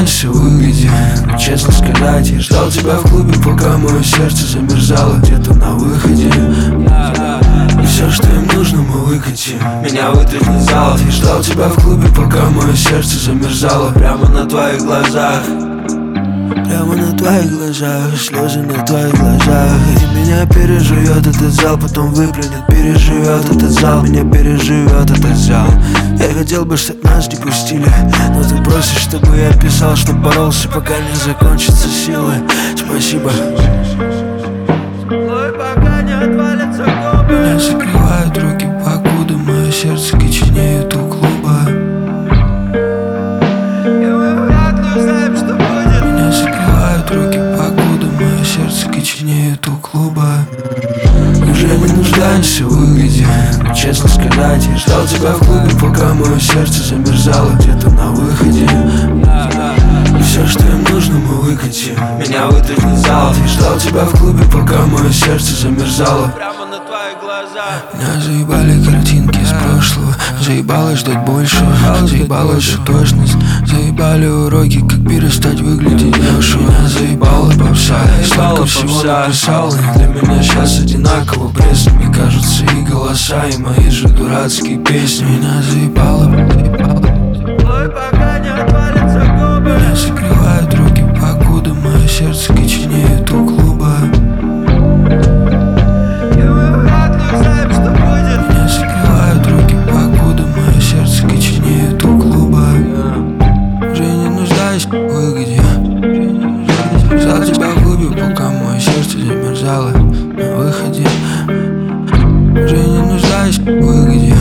нуждаюсь в выгоде, но честно сказать, я ждал тебя в клубе, пока мое сердце замерзало где-то на выходе. И все, что им нужно, мы выкатим. Меня вытряхнет зал. Я ждал тебя в клубе, пока мое сердце замерзало прямо на твоих глазах. Прямо на твоих глазах, слезы на твоих глазах. И меня переживет этот зал, потом выплюнет, переживет этот зал. Меня переживет этот зал. Я хотел бы, чтоб нас не пустили, но ты просишь, чтобы я писал, что боролся, пока не закончатся силы. Спасибо. Меня закрывают руки, покуда мое сердце коченеет у клуба. Меня закрывают руки, покуда мое сердце коченеет у клуба. Уже не нуждаемся в выгоде, но честно сказать, я ждал тебя в клубе, пока мое сердце замерзало где-то на выходе. И все, что им нужно, мы выкатим. Меня вытряхнет зал. Я ждал тебя в клубе, пока мое сердце замерзало прямо на твоих глазах. Меня заебали картинки из прошлого, заебало ждать больше, заебала всю точность, заебали уроки, как перестать выглядеть дешево. Меня заебала попса, я столько всего написал, и для меня сейчас одинаково пресными кажутся и голоса, и мои же дурацкие песни. Меня заебало. Меня закрывают руки, покуда мое сердце коченеет у клуба. Меня закрывают руки, покуда мое сердце коченеет у клуба. Уже не нуждаюсь в выгоде. Ждал тебя в клубе, пока мое сердце замерзало на выходе. Уже не нуждаюсь в выгоде.